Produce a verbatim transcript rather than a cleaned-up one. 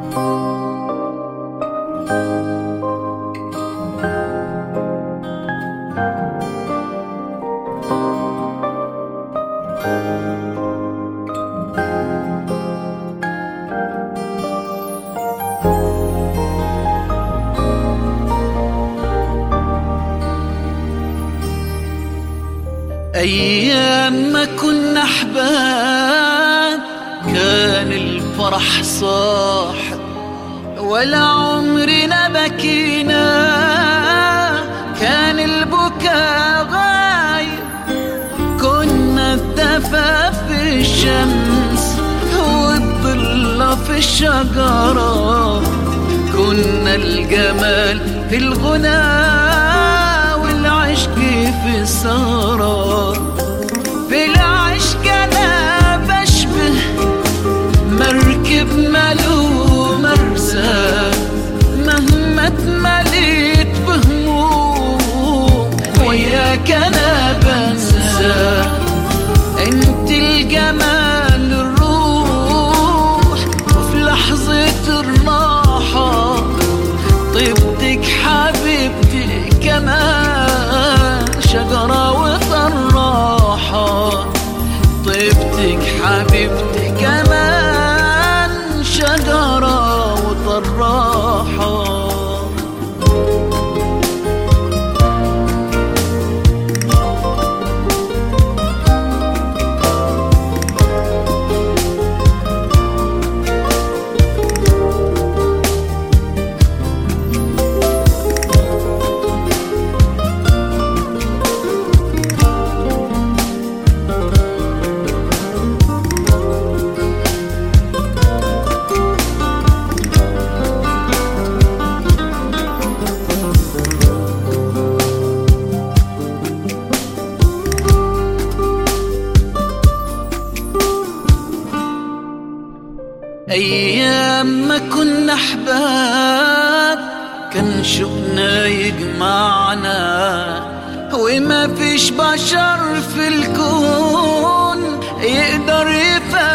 أيام ما كنا أحباب كان الفرح صاحب، ولا عمرنا بكينا كان البكاء غايب. كنا الدفا في الشمس والظل في الشجرة، كنا الجمال في الغنى والعشق في السهرة. في العشق أنا بشبه مركب مالو مرسى، مهما اتمليت بهموم وياك أنا بنسى. انت الجمال الروح، وفي لحظة الراحة طيبتك حبيبتي كمان شجرة وطراحة. طيبتك حبيبتي كمان شجرة وطراحة. أيام ما كنا أحباب كان شوقنا يجمعنا، وما فيش بشر في الكون يقدر يفهم